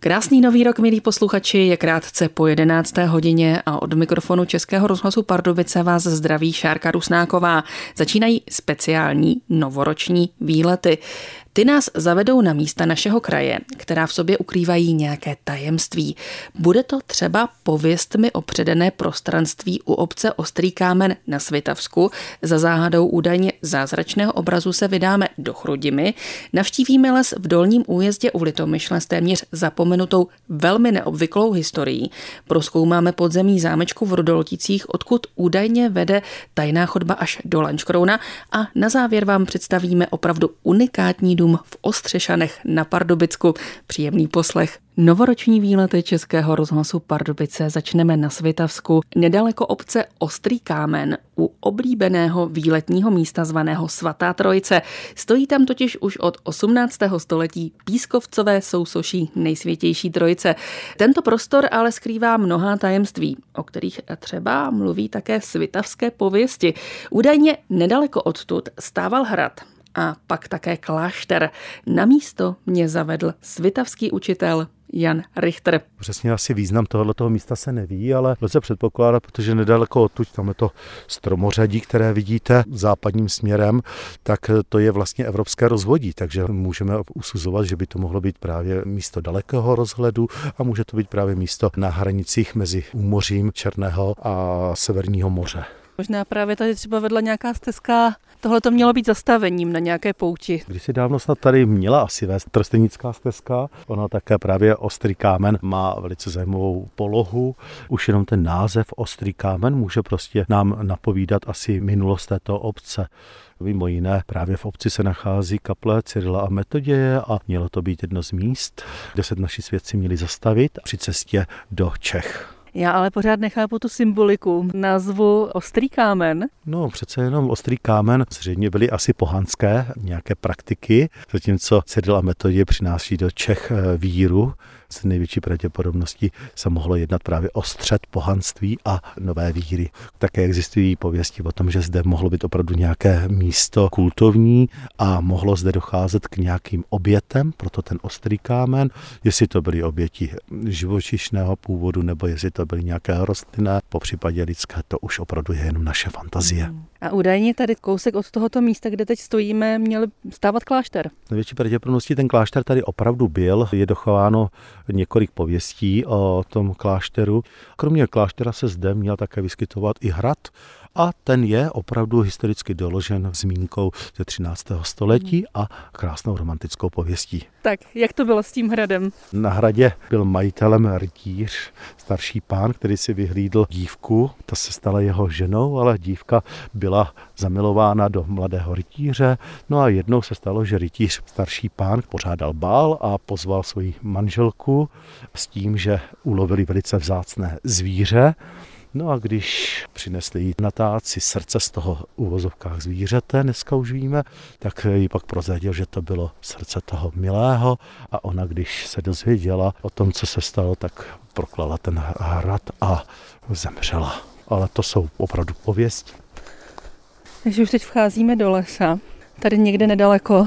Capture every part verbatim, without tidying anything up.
Krásný nový rok, milí posluchači, je krátce po jedenácté hodině a od mikrofonu Českého rozhlasu Pardubice vás zdraví Šárka Rusnáková. Začínají speciální novoroční výlety. Ty nás zavedou na místa našeho kraje, která v sobě ukrývají nějaké tajemství. Bude to třeba pověstmi o předené prostranství u obce Ostrý Kámen na Svitavsku. Za záhadou údajně zázračného obrazu se vydáme do Chrudimi. Navštívíme les v Dolním Újezdě u Litomyšle s téměř zapomenutou velmi neobvyklou historií. Prozkoumáme podzemí zámečku v Rodolticích, odkud údajně vede tajná chodba až do Lanškrouna a na závěr vám představíme opravdu unikátní dům v Ostřešanech na Pardubicku. Příjemný poslech. Novoroční výlety Českého rozhlasu Pardubice začneme na Svitavsku, nedaleko obce Ostrý Kámen, u oblíbeného výletního místa zvaného Svatá Trojice. Stojí tam totiž už od osmnáctého století pískovcové sousoší Nejsvětější Trojice. Tento prostor ale skrývá mnohá tajemství, o kterých třeba mluví také svitavské pověsti. Údajně nedaleko odtud stával hrad a pak také klášter. Na místo mě zavedl svitavský učitel Jan Richter. Přesně asi význam tohoto místa se neví, ale lze předpokládat, protože nedaleko odtud, tam je to stromořadí, které vidíte západním směrem, tak to je vlastně evropské rozvodí, takže můžeme usuzovat, že by to mohlo být právě místo dalekého rozhledu a může to být právě místo na hranicích mezi úmořím Černého a Severního moře. Možná právě tady třeba vedla nějaká stezka, tohle to mělo být zastavením na nějaké pouti. Kdysi dávno snad tady měla asi vést trstenická stezka, ona také právě Ostrý Kámen má velice zajímavou polohu. Už jenom ten název Ostrý Kámen může prostě nám napovídat asi minulost této obce. Mimo jiné, právě v obci se nachází kaple Cyrila a Metoděje a mělo to být jedno z míst, kde se naši svědci měli zastavit při cestě do Čech. Já ale pořád nechápu tu symboliku názvu Ostrý Kámen. No přece jenom Ostrý Kámen zřejmě byly asi pohanské nějaké praktiky, zatímco Cyril a Metoděj přináší do Čech víru. S největší pravděpodobností se mohlo jednat právě o střet pohanství a nové víry. Také existují pověsti o tom, že zde mohlo být opravdu nějaké místo kultovní a mohlo zde docházet k nějakým obětem, proto ten Ostrý Kámen, jestli to byly oběti živočišného původu nebo jestli to byly nějaké rostlinné, popřípadě lidské, to už opravdu je jenom naše fantazie. A údajně tady kousek od tohoto místa, kde teď stojíme, měl stávat klášter. Největší pravděpodobností ten klášter tady opravdu byl, je dochováno několik pověstí o tom klášteru. Kromě kláštera se zde měl také vyskytovat i hrad a ten je opravdu historicky doložen zmínkou ze třináctého století a krásnou romantickou pověstí. Tak, jak to bylo s tím hradem? Na hradě byl majitelem rytíř, starší pán, který si vyhlídl dívku. Ta se stala jeho ženou, ale dívka byla zamilována do mladého rytíře. No a jednou se stalo, že rytíř, starší pán, pořádal bál a pozval svoji manželku s tím, že ulovili velice vzácné zvíře. No a když přinesli jí na táci srdce z toho uvozovkách zvířete, dneska už víme, tak jí pak prozradil, že to bylo srdce toho milého a ona, když se dozvěděla o tom, co se stalo, tak proklala ten hrad a zemřela. Ale to jsou opravdu pověsti. Takže už teď vcházíme do lesa. Tady někde nedaleko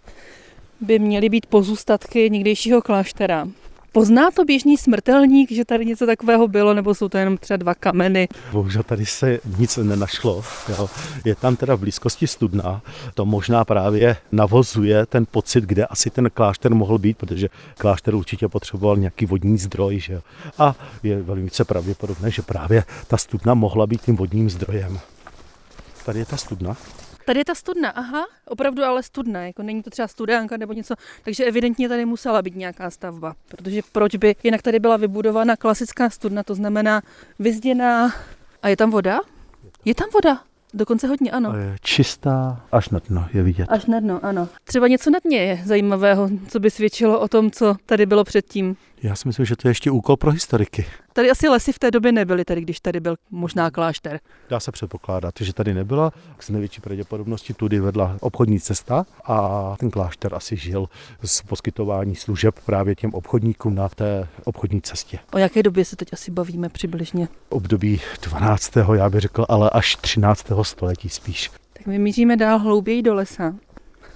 by měly být pozůstatky někdejšího kláštera. Pozná to běžný smrtelník, že tady něco takového bylo, nebo jsou to jenom třeba dva kameny? Bohužel tady se nic nenašlo. Jo. Je tam teda v blízkosti studna. To možná právě navozuje ten pocit, kde asi ten klášter mohl být, protože klášter určitě potřeboval nějaký vodní zdroj. Že? A je velice pravděpodobné, že právě ta studna mohla být tím vodním zdrojem. Tady je ta studna. Tady je ta studna, aha, opravdu ale studna, jako není to třeba studánka nebo něco, takže evidentně tady musela být nějaká stavba, protože proč by jinak tady byla vybudována klasická studna, to znamená vyzděná, a je tam voda? Je tam voda, dokonce hodně, ano. Je čistá, až na dno je vidět. Až na dno, ano. Třeba něco na dně je zajímavého, co by svědčilo o tom, co tady bylo předtím. Já si myslím, že to je ještě úkol pro historiky. Tady asi lesy v té době nebyly, tady, když tady byl možná klášter. Dá se předpokládat, že tady nebyla. Z největší pravděpodobnosti tudy vedla obchodní cesta a ten klášter asi žil z poskytování služeb právě těm obchodníkům na té obchodní cestě. O jaké době se teď asi bavíme přibližně? Období dvanáctého já bych řekl, ale až třináctého století spíš. Tak my míříme dál hlouběji do lesa.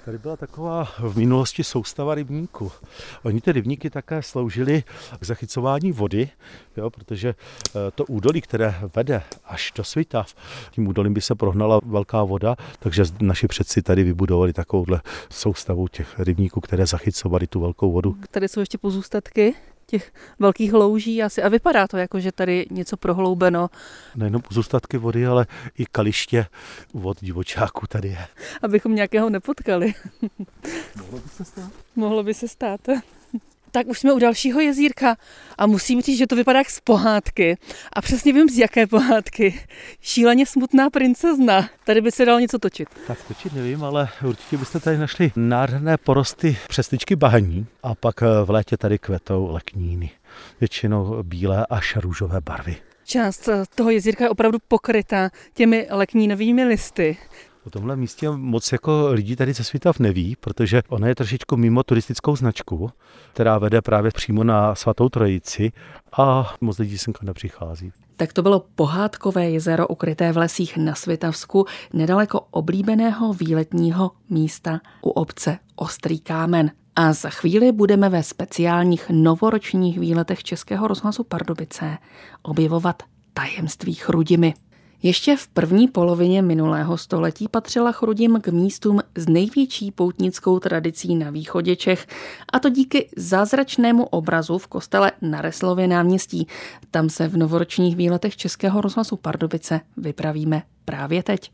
Tady byla taková v minulosti soustava rybníků. Oni ty rybníky také sloužily k zachycování vody, jo, protože to údolí, které vede až do Svitav, tím údolím by se prohnala velká voda, takže naši předci tady vybudovali takovouhle soustavu těch rybníků, které zachycovaly tu velkou vodu. Tady jsou ještě pozůstatky těch velkých louží asi a vypadá to jako, že tady něco prohloubeno. Nejenom pozůstatky vody, ale i kaliště vod divočáků tady je. Abychom nějakého nepotkali. Mohlo by se stát? Mohlo by se stát. Tak už jsme u dalšího jezírka a musím říct, že to vypadá jak z pohádky. A přesně vím, z jaké pohádky. Šíleně smutná princezna. Tady by se dalo něco točit. Tak točit nevím, ale určitě byste tady našli nádherné porosty přesličky bahní a pak v létě tady kvetou lekníny. Většinou bílé až růžové barvy. Část toho jezírka je opravdu pokrytá těmi leknínovými listy. O tomhle místě moc jako lidí tady ze Svitav neví, protože ona je trošičku mimo turistickou značku, která vede právě přímo na Svatou Trojici a moc lidí sem nepřichází. Tak to bylo pohádkové jezero ukryté v lesích na Svitavsku, nedaleko oblíbeného výletního místa u obce Ostrý Kámen. A za chvíli budeme ve speciálních novoročních výletech Českého rozhlasu Pardubice objevovat tajemství Chrudimi. Ještě v první polovině minulého století patřila Chrudim k místům s největší poutnickou tradicí na východě Čech, a to díky zázračnému obrazu v kostele na Reslově náměstí. Tam se v novoročních výletech Českého rozhlasu Pardubice vypravíme právě teď.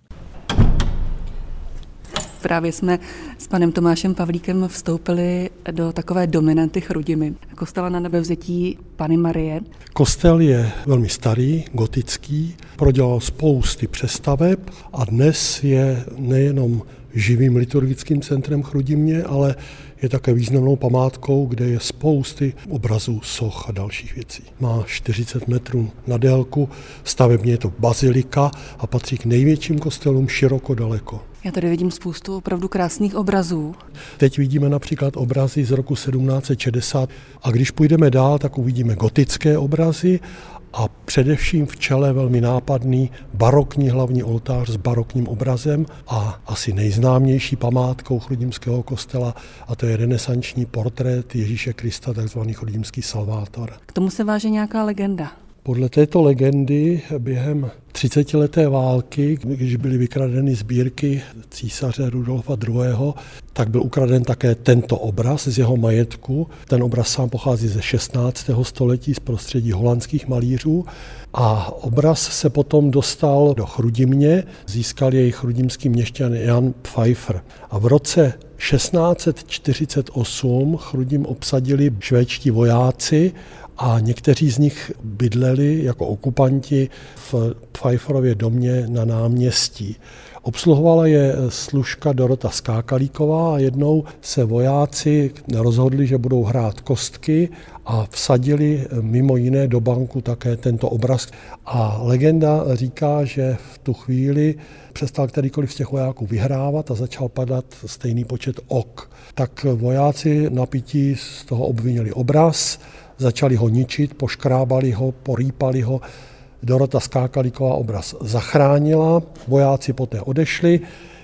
Právě jsme s panem Tomášem Pavlíkem vstoupili do takové dominanty Chrudimi, kostela na Nebevzetí Panny Marie. Kostel je velmi starý, gotický, prodělal spousty přestaveb a dnes je nejenom živým liturgickým centrem Chrudimě, ale je také významnou památkou, kde je spousty obrazů, soch a dalších věcí. Má čtyřicet metrů na délku, stavebně je to bazilika a patří k největším kostelům široko daleko. Já tady vidím spoustu opravdu krásných obrazů. Teď vidíme například obrazy z roku sedmnáct set šedesát a když půjdeme dál, tak uvidíme gotické obrazy a především v čele velmi nápadný barokní hlavní oltář s barokním obrazem a asi nejznámější památkou chrudimského kostela, a to je renesanční portrét Ježíše Krista, takzvaný chrudimský Salvátor. K tomu se váže nějaká legenda. Podle této legendy během třicetileté války, když byly vykradeny sbírky císaře Rudolfa druhého., tak byl ukraden také tento obraz z jeho majetku. Ten obraz sám pochází ze šestnáctého století z prostředí holandských malířů a obraz se potom dostal do Chrudimě, získal jej chrudimský měšťan Jan Pfeiffer. A v roce šestnáct set čtyřicet osm Chrudim obsadili švédští vojáci a někteří z nich bydleli jako okupanti v Pfeifferově domě na náměstí. Obsluhovala je služka Dorota Skákalíková a jednou se vojáci rozhodli, že budou hrát kostky a vsadili mimo jiné do banku také tento obraz. A legenda říká, že v tu chvíli přestal kterýkoliv z těch vojáků vyhrávat a začal padat stejný počet ok. Tak vojáci napití z toho obvinili obraz, začali ho ničit, poškrábali ho, porýpali ho. Dorota Skákalíková obraz zachránila, vojáci poté odešli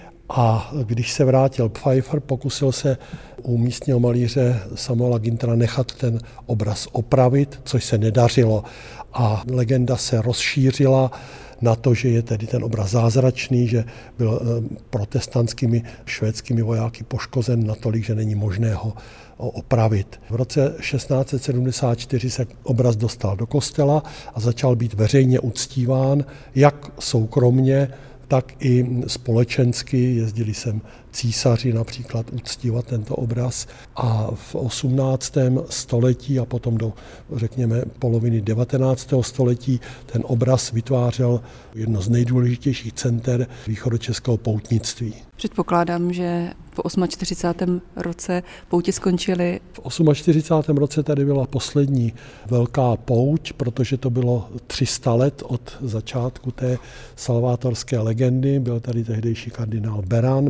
a když se vrátil Pfeiffer, pokusil se u místního malíře Samuela Gintera nechat ten obraz opravit, což se nedařilo. A legenda se rozšířila na to, že je tedy ten obraz zázračný, že byl protestantskými švédskými vojáky poškozen natolik, že není možné ho opravit. V roce šestnáct set sedmdesát čtyři se obraz dostal do kostela a začal být veřejně uctíván, jak soukromně, tak i společensky. Jezdili sem císaři například uctívat tento obraz a v osmnáctém století a potom do, řekněme, poloviny devatenáctého století ten obraz vytvářel jedno z nejdůležitějších center východočeského poutnictví. Předpokládám, že po čtyřicátém osmém roce poutě skončily. V čtyřicátém osmém roce tady byla poslední velká pouť, protože to bylo tři sta let od začátku té salvátorské legendy. Byl tady tehdejší kardinál Beran, byla to veliká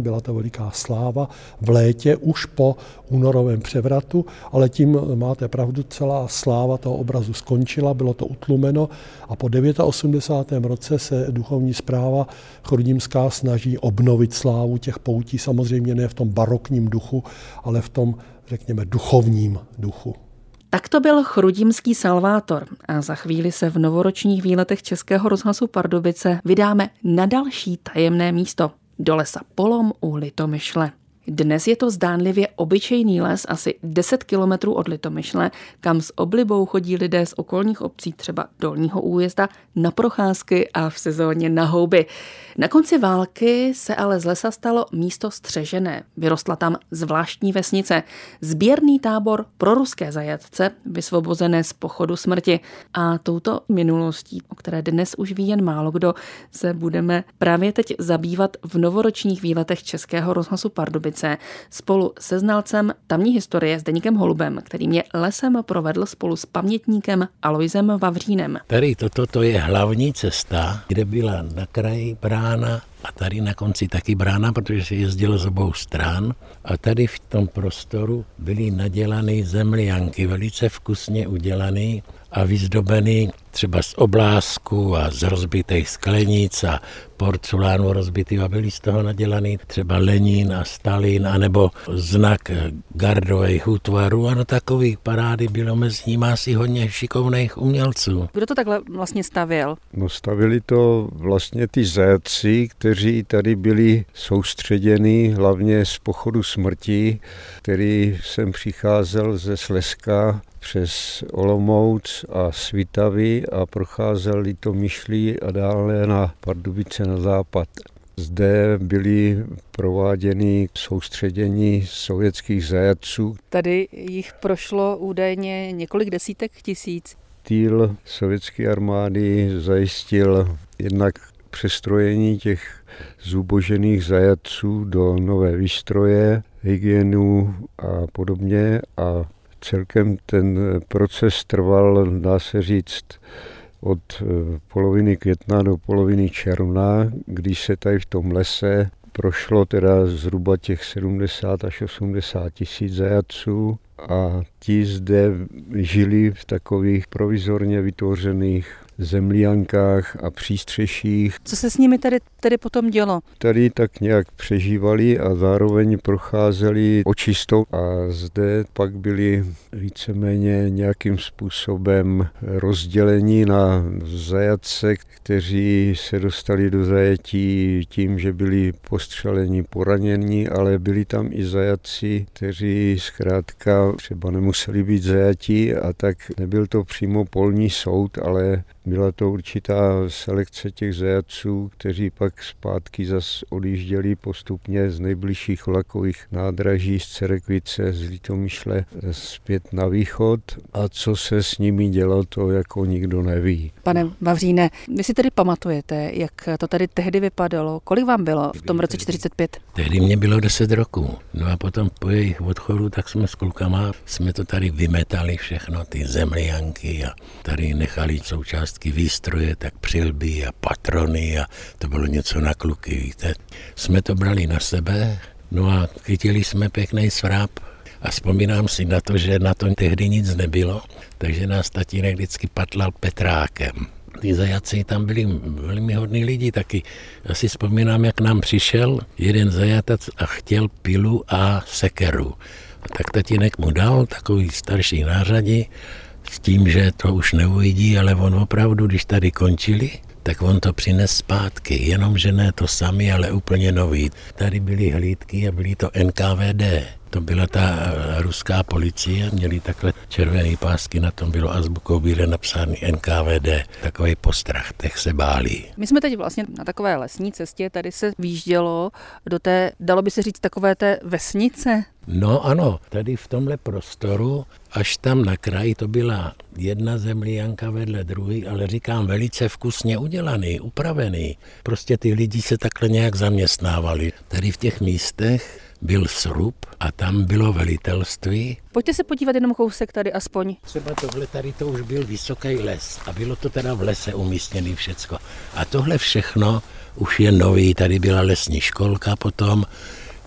veliká sláva v létě už po únorovém převratu, ale tím máte pravdu, celá sláva toho obrazu skončila, bylo to utlumeno a po osmdesátém devátém roce se duchovní správa chrudimská snaží obnovit slávu těch poutí, samozřejmě ne v tom barokním duchu, ale v tom, řekněme, duchovním duchu. Tak to byl chrudimský salvátor a za chvíli se v novoročních výletech Českého rozhlasu Pardubice vydáme na další tajemné místo, do lesa Polom u Litomyšle. Dnes je to zdánlivě obyčejný les asi deset kilometrů od Litomyšle, kam s oblibou chodí lidé z okolních obcí, třeba Dolního Újezda, na procházky a v sezóně na houby. Na konci války se ale z lesa stalo místo střežené. Vyrostla tam zvláštní vesnice, sběrný tábor pro ruské zajatce, vysvobozené z pochodu smrti. A touto minulostí, o které dnes už ví jen málo kdo, se budeme právě teď zabývat v novoročních výletech Českého rozhlasu Pardubice spolu se znalcem tamní historie Zdeňkem Holubem, který mě lesem provedl spolu s pamětníkem Alojzem Vavřínem. Tady toto to je hlavní cesta, kde byla na kraji brána a tady na konci taky brána, protože se jezdilo z obou stran. A tady v tom prostoru byly nadělané zemljanky, velice vkusně udělané a vyzdobený třeba z oblásku a z rozbitých sklenic a porcelánu rozbitý a byly z toho nadělaný třeba Lenin a Stalin anebo znak gardových útvarů a no takových parády bylo mezi nimi asi hodně šikovných umělců. Kdo to takhle vlastně stavěl? No stavili to vlastně ty zajatci, kteří tady byli soustředěni hlavně z pochodu smrti, který sem přicházel ze Slezska přes Olomouc a Svitavy a procházel Litomyšlí a dále na Pardubice na západ. Zde byly prováděny soustředění sovětských zajatců. Tady jich prošlo údajně několik desítek tisíc. Týl sovětské armády zajistil jednak přestrojení těch zubožených zajatců do nové výstroje, hygienu a podobně a celkem ten proces trval, dá se říct, od poloviny května do poloviny června, když se tady v tom lese prošlo teda zhruba těch sedmdesát až osmdesát tisíc zajatců a ti zde žili v takových provizorně vytvořených zemljankách a přístřeších. Co se s nimi tady, tady potom dělo? Tady tak nějak přežívali a zároveň procházeli očistou a zde pak byli víceméně nějakým způsobem rozděleni na zajatce, kteří se dostali do zajetí tím, že byli postřeleni, poraněni, ale byli tam i zajatci, kteří zkrátka třeba nemuseli být zajatí a tak nebyl to přímo polní soud, ale byla to určitá selekce těch zajatců, kteří pak zpátky zas odjížděli postupně z nejbližších vlakových nádraží z Cerekvice, z Litomyšle zpět na východ. A co se s nimi dělo, to jako nikdo neví. Pane Vavříne, vy si tedy pamatujete, jak to tady tehdy vypadalo? Kolik vám bylo v tom roce čtyřicet pět? Tehdy mě bylo deset roků. No a potom po jejich odchodu, tak jsme s klukama, jsme to tady vymetali všechno, ty zemljanky a tady nechali součástky výstroje, tak přilby a patrony a to bylo něco na kluky, víte. Jsme to brali na sebe, no a chytili jsme pěkný svráp a vzpomínám si na to, že na tom tehdy nic nebylo, takže nás tatínek vždycky patlal Petrákem. Ty zajatci tam byli velmi hodní lidi taky. Já si vzpomínám, jak nám přišel jeden zajatec a chtěl pilu a sekeru. A tak tatínek mu dal takový starší nářadí s tím, že to už neuvidí, ale on opravdu, když tady končili, tak on to přines zpátky, jenomže ne to sami, ale úplně nový. Tady byly hlídky a byly to N K V D. To byla ta ruská policie, měli takhle červený pásky, na tom bylo azbukou bíle napsány N K V D. Takový postrach, těch se bálí. My jsme teď vlastně na takové lesní cestě, tady se výjíždělo do té, dalo by se říct, takové té vesnice. No ano, tady v tomhle prostoru, až tam na kraji, to byla jedna zemljanka vedle druhé, ale říkám velice vkusně udělaný, upravený. Prostě ty lidi se takhle nějak zaměstnávali. Tady v těch místech byl srub a tam bylo velitelství. Pojďte se podívat jenom kousek tady aspoň. Třeba tohle tady to už byl vysoký les a bylo to teda v lese umístěný všecko. A tohle všechno už je nový, tady byla lesní školka potom,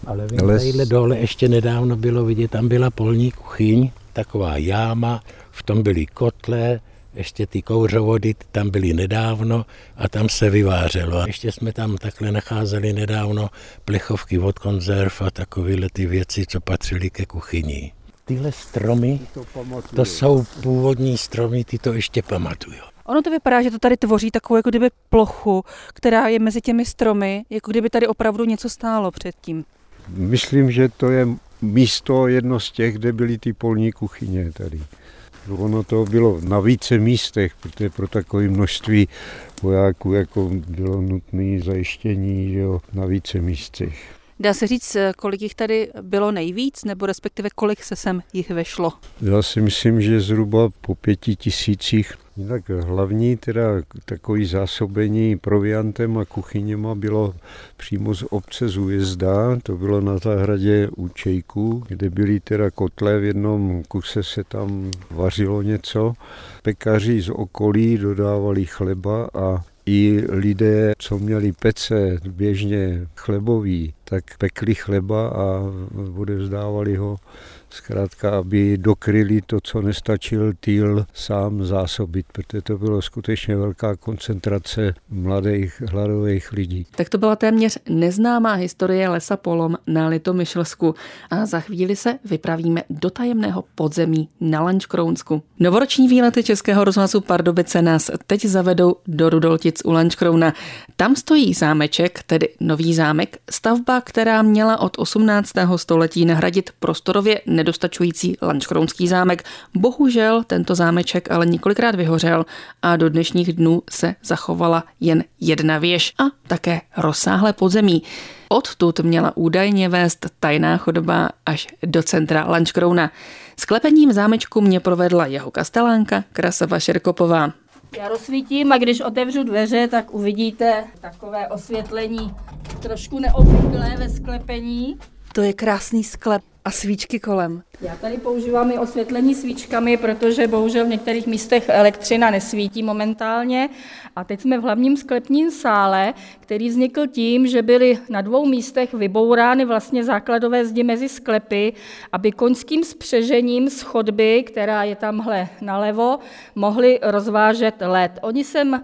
Ale vím, Les... tadyhle dole ještě nedávno bylo vidět, tam byla polní kuchyň, taková jáma, v tom byly kotle, ještě ty kouřovody tam byly nedávno a tam se vyvářelo. A ještě jsme tam takhle nacházeli nedávno plechovky od konzerv a takovéhle ty věci, co patřily ke kuchyni. Tyhle stromy, to jsou původní stromy, ty to ještě pamatuju. Ono to vypadá, že to tady tvoří takovou jako kdyby plochu, která je mezi těmi stromy, jako kdyby tady opravdu něco stálo předtím. Myslím, že to je místo jedno z těch, kde byly ty polní kuchyně tady. Ono to bylo na více místech, protože pro takové množství vojáků jako bylo nutné zajištění, jo, na více místech. Dá se říct, kolik jich tady bylo nejvíc, nebo respektive kolik se sem jich vešlo? Já si myslím, že zhruba po pěti tisících. Jinak hlavní teda takový zásobení proviantem a kuchyněma bylo přímo z obce z Újezda, to bylo na zahradě u Čejků, kde byly teda kotle, v jednom kuse se tam vařilo něco. Pekaři z okolí dodávali chleba a i lidé, co měli pece běžně chlebový, tak pekli chleba a odevzdávali ho zkrátka, aby dokryli to, co nestačil týl sám zásobit, protože to bylo skutečně velká koncentrace mladých hladových lidí. Tak to byla téměř neznámá historie lesa Polom na Litomyšlsku a za chvíli se vypravíme do tajemného podzemí na Lanškrounsku. Novoroční výlety Českého rozhlasu Pardubice nás teď zavedou do Rudoltic u Lanškrouna. Tam stojí zámeček, tedy nový zámek, stavba, která měla od osmnáctého století nahradit prostorově nedostačující Lanškrounský zámek. Bohužel tento zámeček ale několikrát vyhořel a do dnešních dnů se zachovala jen jedna věž a také rozsáhlé podzemí. Odtud měla údajně vést tajná chodba až do centra Lanškrouna. Sklepením zámečku mě provedla jeho kastelánka Krasava Šerkopová. Já rozsvítím a když otevřu dveře, tak uvidíte takové osvětlení trošku neobvyklé ve sklepení. To je krásný sklep a svíčky kolem. Já tady používám i osvětlení svíčkami, protože bohužel v některých místech elektřina nesvítí momentálně. A teď jsme v hlavním sklepním sále, který vznikl tím, že byly na dvou místech vybourány vlastně základové zdi mezi sklepy, aby koňským spřežením z chodby, která je tamhle nalevo, mohli rozvážet led. Oni sem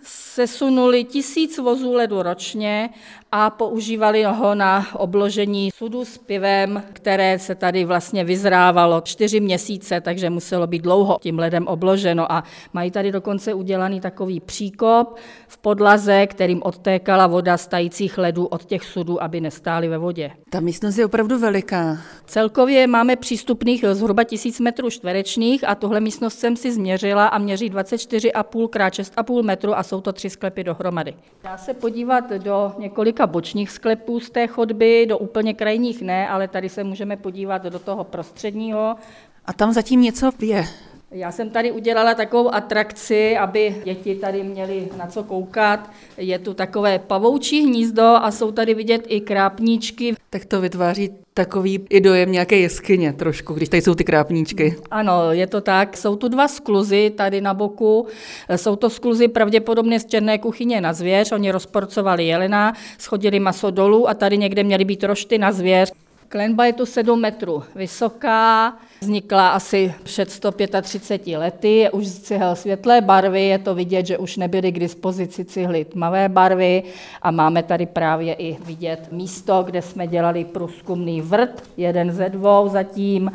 sesunuli tisíc vozů ledu ročně a používali ho na obložení sudu s pivem, které se tady vlastně vyzrávalo čtyři měsíce, takže muselo být dlouho tím ledem obloženo a mají tady dokonce udělaný takový příkop v podlaze, kterým odtékala voda z tajících ledů od těch sudů, aby nestály ve vodě. Ta místnost je opravdu veliká. Celkově máme přístupných zhruba tisíc metrů čtverečních a tuhle místnost jsem si změřila a měří dvacet čtyři a půl krát šest a půl metru a jsou to tři sklepy dohromady. Dá se podívat do několika bočních sklepů z té chodby, do úplně krajních ne, ale tady se můžeme podívat do toho prostředního. A tam zatím něco je. Já jsem tady udělala takovou atrakci, aby děti tady měly na co koukat. Je tu takové pavoučí hnízdo a jsou tady vidět i krápníčky. Tak to vytváří takový i dojem nějaké jeskyně trošku, když tady jsou ty krápníčky. Ano, je to tak. Jsou tu dva skluzy tady na boku. Jsou to skluzy pravděpodobně z černé kuchyně na zvěř. Oni rozporcovali jelena, schodili maso dolů a tady někde měly být rošty na zvěř. Klenba je tu sedm metrů vysoká, vznikla asi před sto třicet pěti lety, je už z cihel světlé barvy, je to vidět, že už nebyly k dispozici cihly tmavé barvy a máme tady právě i vidět místo, kde jsme dělali průzkumný vrt, jeden ze dvou zatím,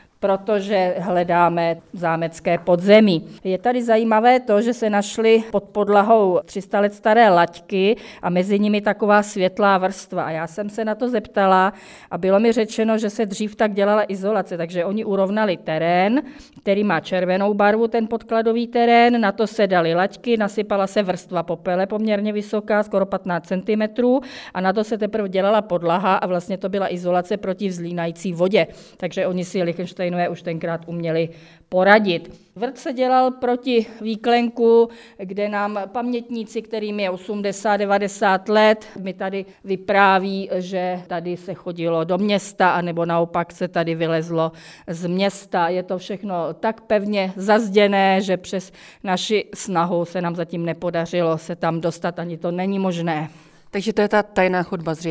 protože hledáme zámecké podzemí. Je tady zajímavé to, že se našly pod podlahou tři sta let staré laťky a mezi nimi taková světlá vrstva. A já jsem se na to zeptala a bylo mi řečeno, že se dřív tak dělala izolace, takže oni urovnali terén, který má červenou barvu, ten podkladový terén, na to se dali laťky, nasypala se vrstva popele poměrně vysoká, skoro patnáct centimetrů a na to se teprve dělala podlaha a vlastně to byla izolace proti vzlínající vodě. Takže oni si Lichtenstein už tenkrát uměli poradit. Vrt se dělal proti výklenku, kde nám pamětníci, kterým je osmdesát devadesát let, mi tady vypráví, že tady se chodilo do města, anebo naopak se tady vylezlo z města. Je to všechno tak pevně zazděné, že přes naši snahu se nám zatím nepodařilo se tam dostat, ani to není možné. Takže to je ta tajná chodba zřejmě.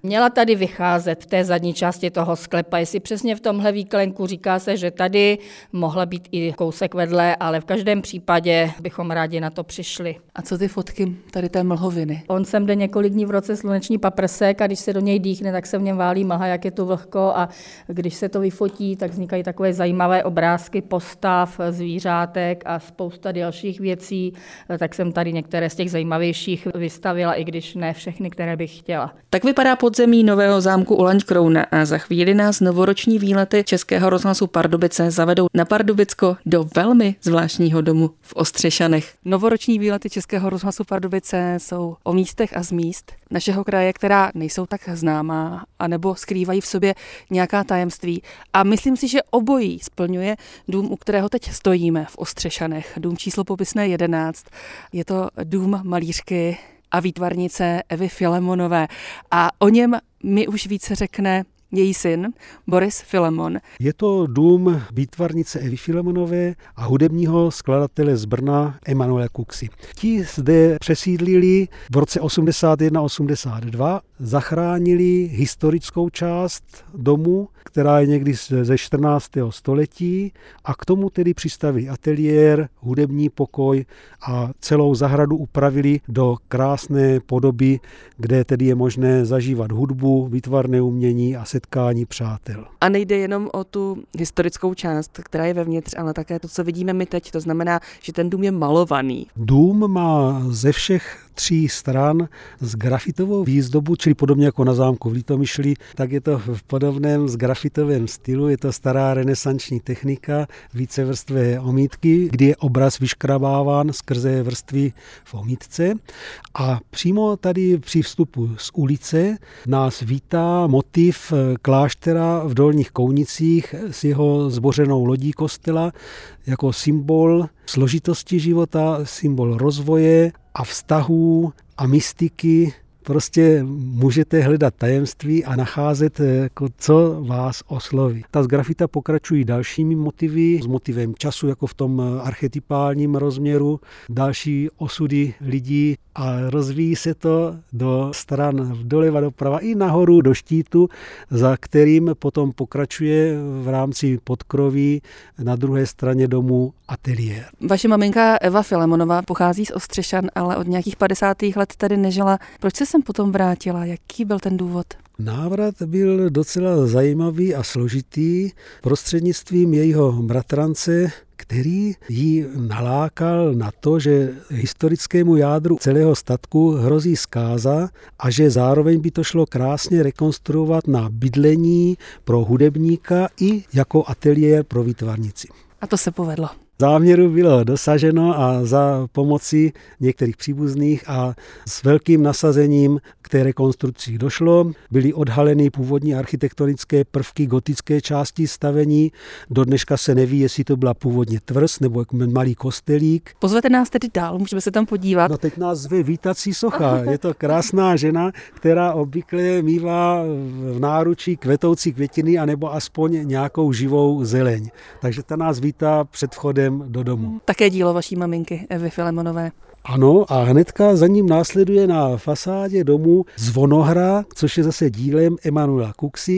Měla tady vycházet v té zadní části toho sklepa, jestli přesně v tomhle výklenku říká se, že tady mohla být i kousek vedle, ale v každém případě bychom rádi na to přišli. A co ty fotky tady té mlhoviny? On sem jde několik dní v roce sluneční paprsek a když se do něj dýchne, tak se v něm válí mlha, jak je to vlhko a když se to vyfotí, tak vznikají takové zajímavé obrázky postav, zvířátek a spousta dalších věcí, tak jsem tady některé z těch zajímavějších vystavila, i když ne všechny, které bych chtěla. Tak vypadá podzemí nového zámku u Lanškrouna a za chvíli nás novoroční výlety Českého rozhlasu Pardubice zavedou na Pardubicko do velmi zvláštního domu v Ostřešanech. Novoroční výlety Českého rozhlasu Pardubice jsou o místech a z míst našeho kraje, která nejsou tak známá, anebo skrývají v sobě nějaká tajemství. A myslím si, že obojí splňuje dům, u kterého teď stojíme v Ostřešanech. Dům číslo popisné jedenáct. Je to dům malířky a výtvarnice Evy Filemonové. A o něm mi už více řekne její syn Boris Filemon. Je to dům výtvarnice Evy Filemonové a hudebního skladatele z Brna Emanuela Kuxy. Ti zde přesídlili v roce osmdesát jedna osmdesát dva, zachránili historickou část domu, která je někdy ze čtrnáctého století a k tomu tedy přistaví ateliér, hudební pokoj a celou zahradu upravili do krásné podoby, kde tedy je možné zažívat hudbu, výtvarné umění a setkání přátel. A nejde jenom o tu historickou část, která je vevnitř, ale také to, co vidíme my teď. To znamená, že ten dům je malovaný. Dům má ze všech tří stran s grafitovou výzdobu, čili podobně jako na zámku v Litomyšli, tak je to v podobném s grafitovém stylu. Je to stará renesanční technika, vícevrstvé omítky, kdy je obraz vyškrabáván skrze vrstvy v omítce. A přímo tady při vstupu z ulice nás vítá motiv kláštera v Dolních Kounicích s jeho zbořenou lodí kostela jako symbol složitosti života, symbol rozvoje a vztahů a mystiky. Prostě můžete hledat tajemství a nacházet, jako co vás osloví. Ta z grafita pokračují dalšími motivy, s motivem času, jako v tom archetypálním rozměru, další osudy lidí a rozvíjí se to do stran doleva doprava i nahoru do štítu, za kterým potom pokračuje v rámci podkroví na druhé straně domu ateliér. Vaše maminka Eva Filemonová pochází z Ostřešan, ale od nějakých padesátých let tady nežila. Proč se sem potom vrátila? Jaký byl ten důvod? Návrat byl docela zajímavý a složitý prostřednictvím jejího bratrance, který ji nalákal na to, že historickému jádru celého statku hrozí zkáza a že zároveň by to šlo krásně rekonstruovat na bydlení pro hudebníka i jako ateliér pro výtvarnici. A to se povedlo. Záměru bylo dosaženo a za pomoci některých příbuzných a s velkým nasazením k té rekonstrukci došlo. Byly odhaleny původní architektonické prvky gotické části stavení. Do dneška se neví, jestli to byla původně tvrz nebo malý kostelík. Pozvete nás tedy dál, můžeme se tam podívat. No teď nás zve vítací socha. Je to krásná žena, která obvykle mívá v náručí kvetoucí květiny anebo aspoň nějakou živou zeleň. Takže ta nás vítá před vchodem do domu. Také dílo vaší maminky Evy Filemonové. Ano, a hnedka za ním následuje na fasádě domu zvonohra, což je zase dílem Emanuela Kuxy.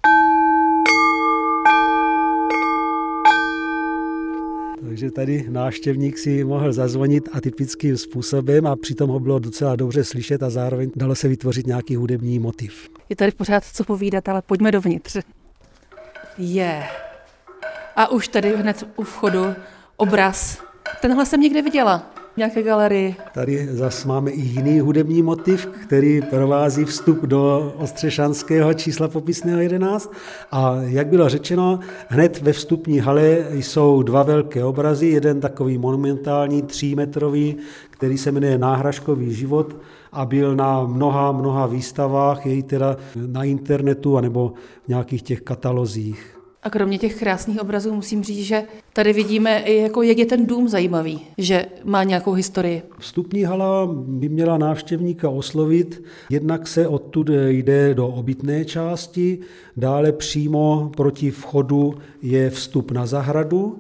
Takže tady návštěvník si mohl zazvonit atypickým způsobem a přitom ho bylo docela dobře slyšet a zároveň dalo se vytvořit nějaký hudební motiv. Je tady pořád co povídat, ale pojďme dovnitř. Je. A už tady hned u vchodu obraz. Tenhle jsem někde viděla. V nějaké galerii. Tady zase máme i jiný hudební motiv, který provází vstup do ostřešanského čísla popisného jedenáct. A jak bylo řečeno, hned ve vstupní hale jsou dva velké obrazy. Jeden takový monumentální, třímetrový, který se jmenuje Náhražkový život a byl na mnoha, mnoha výstavách, je teda na internetu anebo v nějakých těch katalozích. A kromě těch krásných obrazů musím říct, že tady vidíme i jako, jak je ten dům zajímavý, že má nějakou historii. Vstupní hala by měla návštěvníka oslovit, jednak se odtud jde do obytné části, dále přímo proti vchodu je vstup na zahradu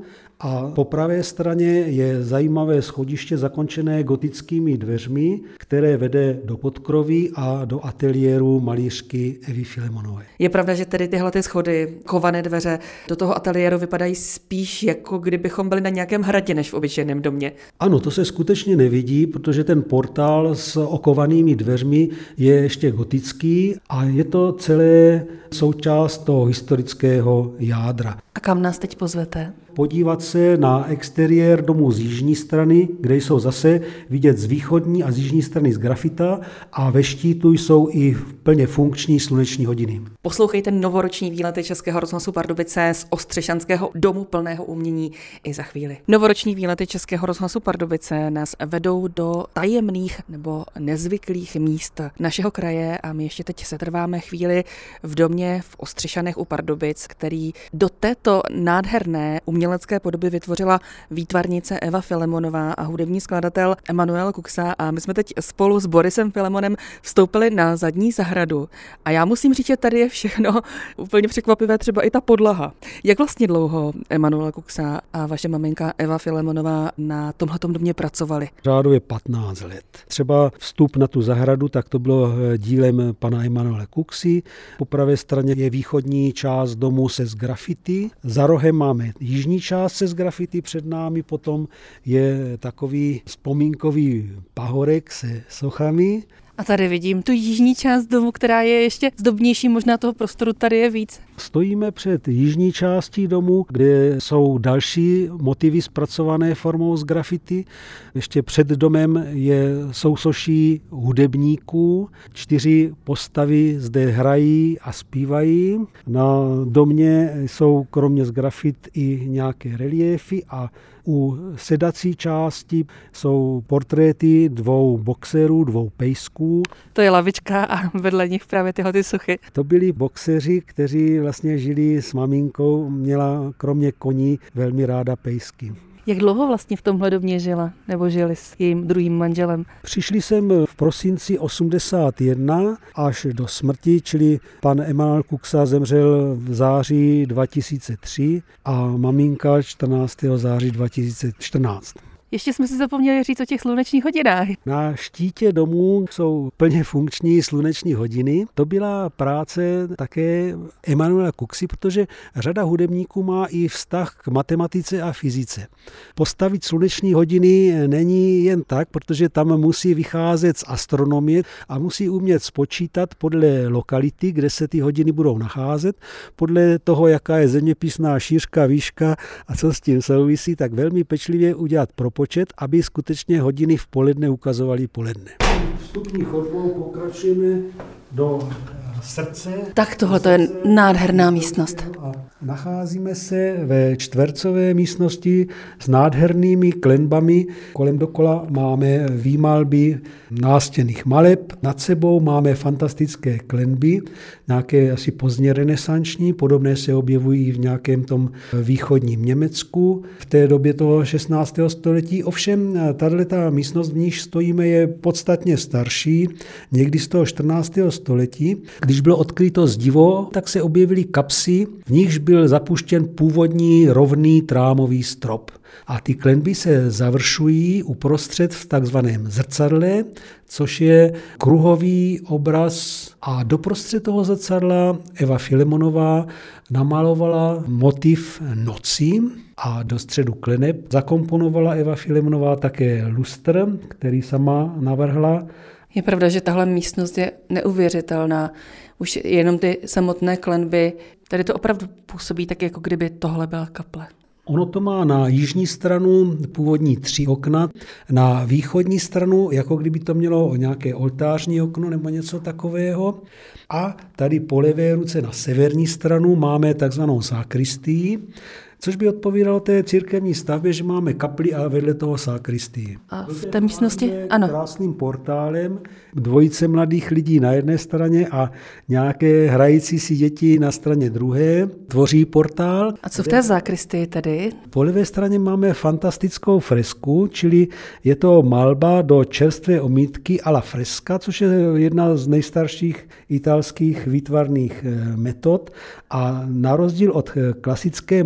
a po pravé straně je zajímavé schodiště zakončené gotickými dveřmi, které vede do podkroví a do ateliéru malířky Evy Filemonové. Je pravda, že tedy tyhle ty schody, kované dveře do toho ateliéru vypadají spíš jako kdybychom byli na nějakém hradě než v obyčejném domě. Ano, to se skutečně nevidí, protože ten portál s okovanými dveřmi je ještě gotický a je to celé součást toho historického jádra. A kam nás teď pozvete? Podívat se na exteriér domu z jižní strany, kde jsou zase vidět z východní a z jižní strany z grafita a ve štítu jsou i plně funkční sluneční hodiny. Poslouchejte novoroční výlety Českého rozhlasu Pardubice z Ostřešanského domu plného umění i za chvíli. Novoroční výlety Českého rozhlasu Pardubice nás vedou do tajemných nebo nezvyklých míst našeho kraje a my ještě teď setrváme chvíli v domě v Ostřešanech u Pardubic, který do této nádherné umělecké podoby vytvořila výtvarnice Eva Filemonová a hudební skladatel Emanuel Kuksa a my jsme teď spolu s Borisem Filemonem vstoupili na zadní zahradu a já musím říct, že tady je všechno úplně překvapivé, třeba i ta podlaha. Jak vlastně dlouho Emanuel Kuksa a vaše maminka Eva Filemonová na tomhletom domě pracovali? Řádově patnáct let. Třeba vstup na tu zahradu, tak to bylo dílem pana Emanuela Kuksy. Po pravé straně je východní část domu se z grafity. Za rohem máme jižní část se z grafity, před námi potom je takový vzpomínkový pahorek se sochami. A tady vidím tu jižní část domu, která je ještě zdobnější, možná toho prostoru tady je víc. Stojíme před jižní částí domu, kde jsou další motivy zpracované formou z grafity. Ještě před domem je sousoší hudebníků. Čtyři postavy zde hrají a zpívají. Na domě jsou kromě z grafit i nějaké reliéfy a u sedací části jsou portréty dvou boxerů, dvou pejsků. To je lavička a vedle nich právě tyhle ty sochy. To byli boxeři, kteří vlastně žili s maminkou, měla kromě koní velmi ráda pejsky. Jak dlouho vlastně v tomhle domě žila, nebo žili s jejím druhým manželem? Přišli jsem v prosinci osmdesát jedna až do smrti, čili pan Emanuel Kuksa zemřel v září dva tisíce tři a maminka čtrnáctého září dva tisíce čtrnáct. Ještě jsme si zapomněli říct o těch slunečních hodinách. Na štítě domů jsou plně funkční sluneční hodiny. To byla práce také Emanuela Kuksy, protože řada hudebníků má i vztah k matematice a fyzice. Postavit sluneční hodiny není jen tak, protože tam musí vycházet z astronomie a musí umět spočítat podle lokality, kde se ty hodiny budou nacházet, podle toho, jaká je zeměpisná šířka, výška a co s tím souvisí, tak velmi pečlivě udělat propočet, aby skutečně hodiny v poledne ukazovaly poledne. Vstupní chodbou pokračujeme do srdce. Tak tohle to je nádherná místnost. A nacházíme se ve čtvercové místnosti s nádhernými klenbami. Kolem dokola máme výmalby nástěnných maleb. Nad sebou máme fantastické klenby, nějaké asi pozdně renesanční, podobné se objevují v nějakém tom východním Německu v té době toho šestnáctého století. Ovšem, tato místnost, v níž stojíme, je podstatně starší, někdy z toho čtrnáctého století. Když bylo odkryto zdivo, tak se objevily kapsy, v nichž byl zapuštěn původní rovný trámový strop. A ty klenby se završují uprostřed v takzvaném zrcadle, což je kruhový obraz a doprostřed toho zrcadla Eva Filemonová namalovala motiv noci a do středu kleneb zakomponovala Eva Filemonová také lustr, který sama navrhla. Je pravda, že tahle místnost je neuvěřitelná. Už jenom ty samotné klenby, tady to opravdu působí tak, jako kdyby tohle byla kaple. Ono to má na jižní stranu původní tři okna, na východní stranu, jako kdyby to mělo nějaké oltářní okno nebo něco takového. A tady po levé ruce na severní stranu máme takzvanou sakristii, což by odpovídalo té církevní stavbě, že máme kapli a vedle toho sakristii. A v té místnosti, ano. Krásným portálem, dvojice mladých lidí na jedné straně a nějaké hrající si děti na straně druhé tvoří portál. A co v té sakristii tedy? Po levé straně máme fantastickou fresku, čili je to malba do čerstvé omítky alla fresca, což je jedna z nejstarších italských výtvarných metod. A na rozdíl od klasické malby na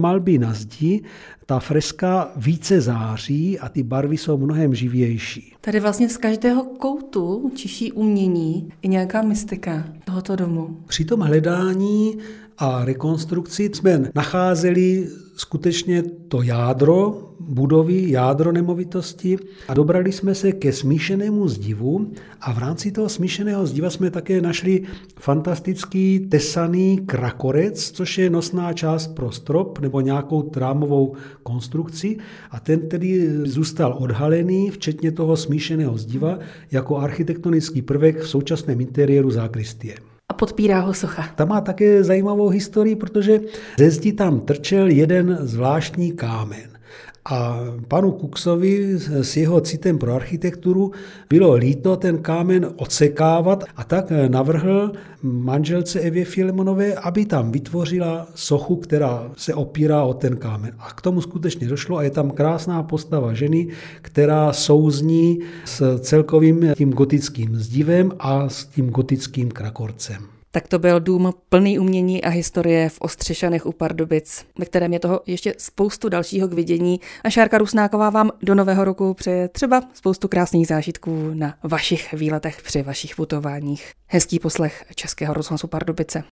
na zdi, ta freska více září a ty barvy jsou mnohem živější. Tady vlastně z každého koutu čiší umění i nějaká mystika tohoto domu. Při tom hledání a rekonstrukci jsme nacházeli skutečně to jádro budovy, jádro nemovitosti a dobrali jsme se ke smíšenému zdivu a v rámci toho smíšeného zdiva jsme také našli fantastický tesaný krakorec, což je nosná část pro strop nebo nějakou trámovou konstrukci a ten tedy zůstal odhalený, včetně toho smíšeného zdiva, jako architektonický prvek v současném interiéru sakristie. A podpírá ho socha. Ta má také zajímavou historii, protože ze zdi tam trčel jeden zvláštní kámen. A panu Kuxovi s jeho citem pro architekturu bylo líto ten kámen odsekávat a tak navrhl manželce Evě Filemonové, aby tam vytvořila sochu, která se opírá o ten kámen. A k tomu skutečně došlo a je tam krásná postava ženy, která souzní s celkovým tím gotickým zdivem a s tím gotickým krakorcem. Tak to byl dům plný umění a historie v Ostřešanech u Pardubic, ve kterém je toho ještě spoustu dalšího k vidění. A Šárka Rusnáková vám do nového roku přeje třeba spoustu krásných zážitků na vašich výletech při vašich putováních. Hezký poslech Českého rozhlasu Pardubice.